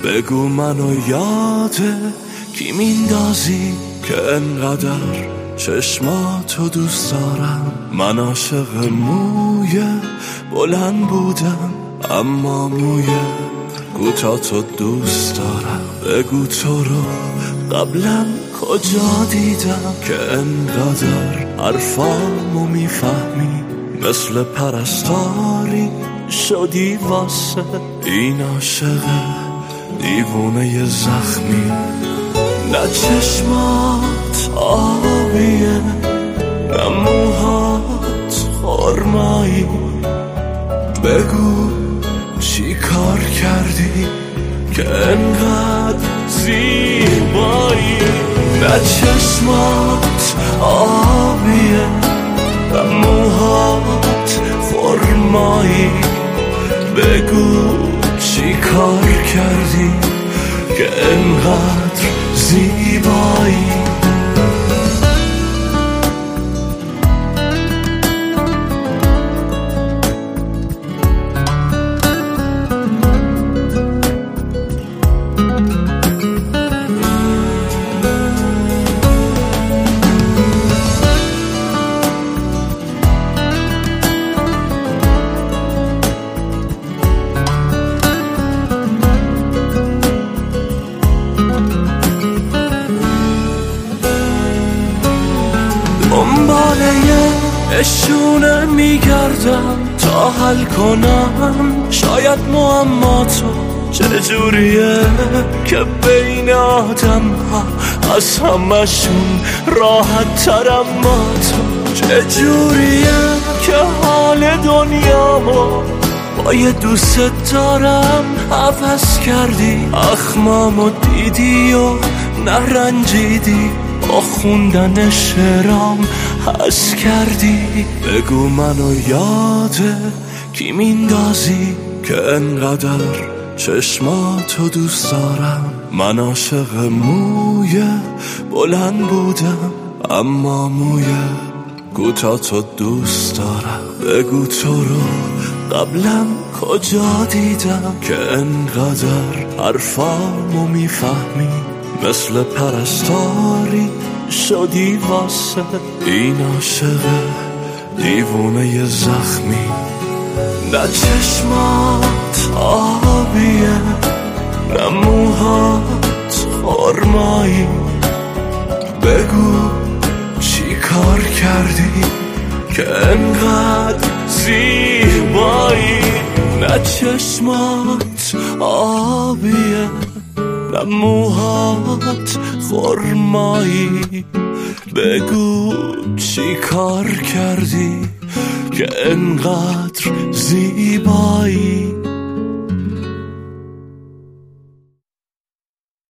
بگو منو یاده کی میندازی که انقدر چشماتو دوست دارم. من عاشق موی بلند بودم اما موی کوتاه‌تو دوست دارم. بگو تو رو قبلا کجا دیدم که انقدر حرفامو میفهمی، مثل پرستاری شدی واسه این عاشق دیوونه زخمی. نه چشمات آبیه نه موهات خرمایی، بگو چی کار کردی که انقدر زیبایی. نه چشمات آبیه نه موهات خرمایی، بگو چی کار کردی که انقدر زیبایی. دنباله اشونه میگردم تا حل کنم شاید معماتو چجوریه که بین آدم ها از همشون راحت ترم. ما تو چجوریه که حال دنیامو با یه دوست دارم عوض کردی. اخمامو دیدی و نرنجیدی، با خوندن شعرام حس کردی. بگو منو یاده کی میندازی که انقدر چشماتو دوست دارم. من عاشق موی بلند بودم اما موی کوتاه‌تو دوست دارم. بگو تو رو قبلا کجا دیدم که انقدر حرفامو میفهمی، مثل پرستاری شدی واسه این عاشق دیوونه زخمی. نه چشمات آبیه نه موهات خرمایی، بگو چی کار کردی که انقدر زیبایی. نه چشمات آبیه نه موهات خرمایی، بگو چی کار کردی که انقدر زیبایی.